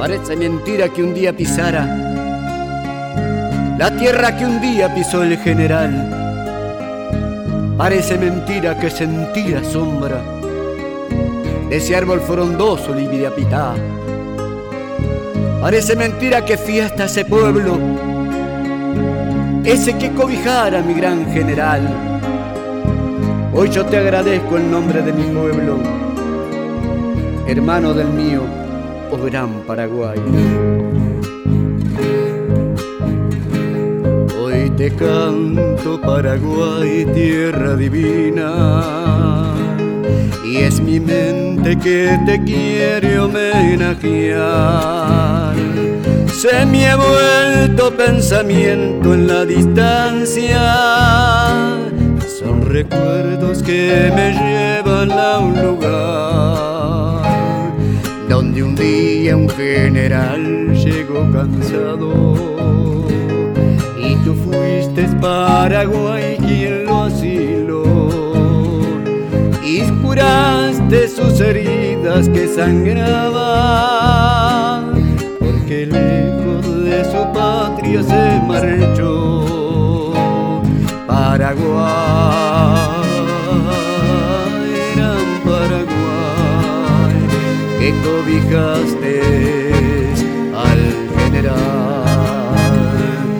Parece mentira que un día pisara la tierra que un día pisó el general. Parece mentira que sentí la sombra de ese árbol frondoso y de apitá. Parece mentira que fui hasta ese pueblo, ese que cobijara a mi gran general. Hoy yo te agradezco en nombre de mi pueblo, hermano del mío, oh gran Paraguay. Hoy te canto, Paraguay, tierra divina, y es mi mente que te quiere homenajear. Se me ha vuelto pensamiento en la distancia, son recuerdos que me llevan a un lugar donde un día un general llegó cansado y tú fuiste Paraguay quien lo asiló y curaste sus heridas que sangraban, porque lejos de su patria se marchó. Paraguay, gran Paraguay, que cobijaste al general.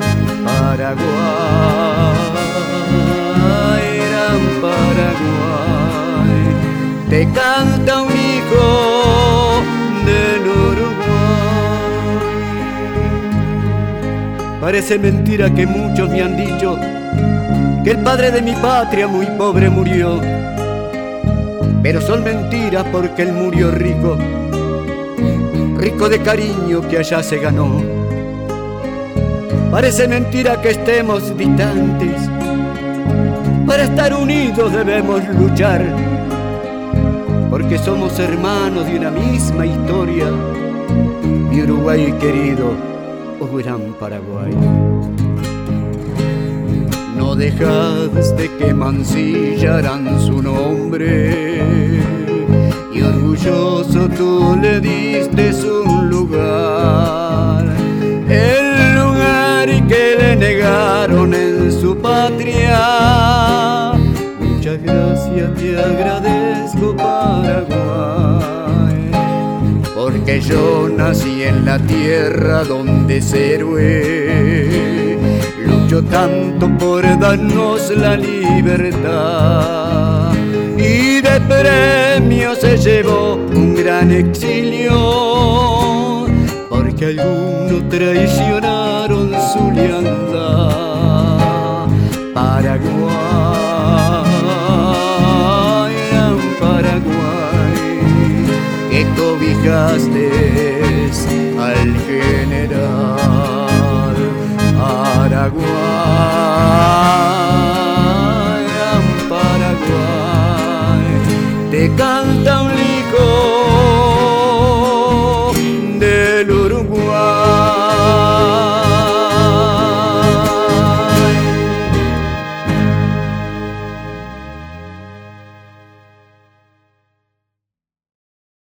Paraguay, gran Paraguay, te canta un hijo del Uruguay. Parece mentira que muchos me han dicho que el padre de mi patria muy pobre murió, pero son mentiras porque él murió rico, rico de cariño que allá se ganó. Parece mentira que estemos distantes, para estar unidos debemos luchar, porque somos hermanos de una misma historia, mi Uruguay querido, oh gran Paraguay. No dejaste que mancillaran su nombre y orgulloso tú le diste un lugar, el lugar que le negaron en su patria. Muchas gracias te agradezco, Paraguay, porque yo nací en la tierra donde es héroe, luchó tanto por darnos la libertad y de premio se llevó un gran exilio, porque algunos traicionaron su lealtad. Paraguay, gran Paraguay, que cobijaste al general. Paraguay,